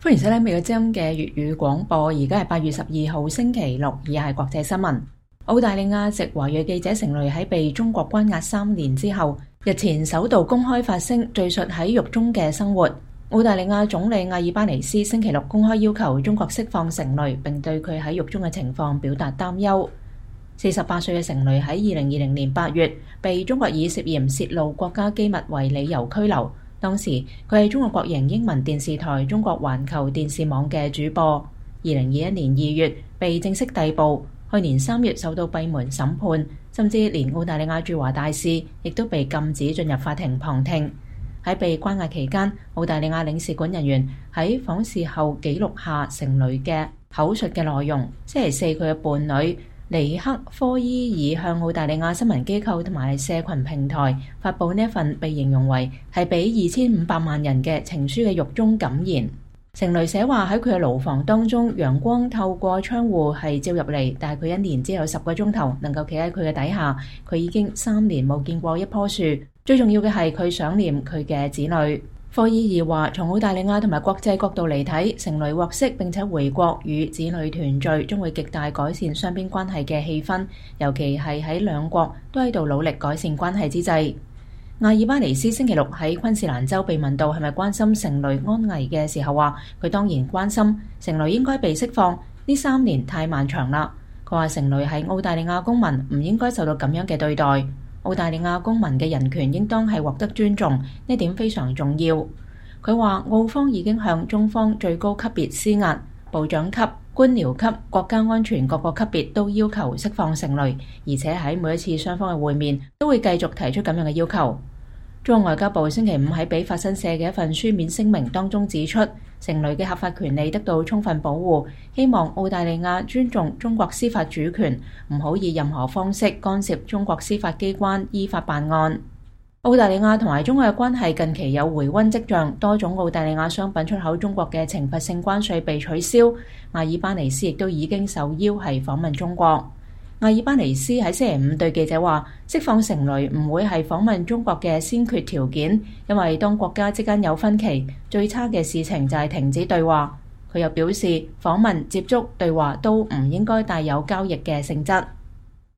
歡迎收聽美國之音嘅粵語廣播，而家係8月12號星期六，以下係國際新聞。澳大利亞籍華裔記者成蕾喺被中國關押3年之後，日前首度公開發聲，敘述喺獄中嘅生活。澳大利亞總理阿爾巴尼斯星期六公開要求中國釋放成蕾，並對佢喺獄中嘅情況表達擔憂。48歲嘅成蕾喺2020年8月被中國以涉嫌泄露國家機密為理由拘留。當時佢係中國國營英文電視台中國環球電視網嘅主播。2021年2月被正式逮捕，去年3月受到閉門審判，甚至連澳大利亞駐華大使亦都被禁止進入法庭旁聽。喺被關押期間，澳大利亞領事館人員喺訪視後記錄下成蕾嘅口述嘅內容。星期四，佢嘅伴侶尼克科伊爾向澳大利亞新聞機構同埋社群平台發佈呢一份被形容為係俾2500萬人嘅情書嘅獄中感言。成蕾寫話喺佢嘅牢房當中，陽光透過窗戶係照入嚟，但係佢1年只有10個鐘頭能夠企喺佢嘅底下。佢已經3年冇見過一棵樹。最重要嘅係佢想念佢嘅子女。科伊爾話：從澳大利亞同埋國際角度嚟睇，成蕾獲釋並且回國與子女團聚，將會極大改善雙邊關係嘅氣氛，尤其係喺兩國都喺度努力改善關係之際。阿爾巴尼斯星期六喺昆士蘭州被問到係咪關心成蕾安危嘅時候，話佢當然關心，成蕾應該被釋放，呢3年太漫長啦。佢話成蕾係澳大利亞公民，唔應該受到咁樣嘅對待。澳大利亞公民嘅人權應當係獲得尊重，呢點非常重要。佢話澳方已經向中方最高級別施壓，部長級、官僚級、國家安全各個級別都要求釋放成蕾，而且喺每一次雙方嘅會面都會繼續提出咁樣嘅要求。中國外交部星期5喺俾法新社嘅一份書面聲明當中指出，成蕾嘅合法權利得到充分保護，希望澳大利亞尊重中國司法主權，唔好以任何方式干涉中國司法機關依法辦案。澳大利亞同埋中國嘅關係近期有回溫跡象，多種澳大利亞商品出口中國嘅懲罰性關稅被取消。阿爾巴尼斯亦都已經受邀係訪問中國。阿爾巴尼斯喺星期5對記者話：釋放成蕾唔會係訪問中國嘅先決條件，因為當國家之間有分歧，最差嘅事情就係停止對話。佢又表示，訪問、接觸、對話都唔應該帶有交易嘅性質。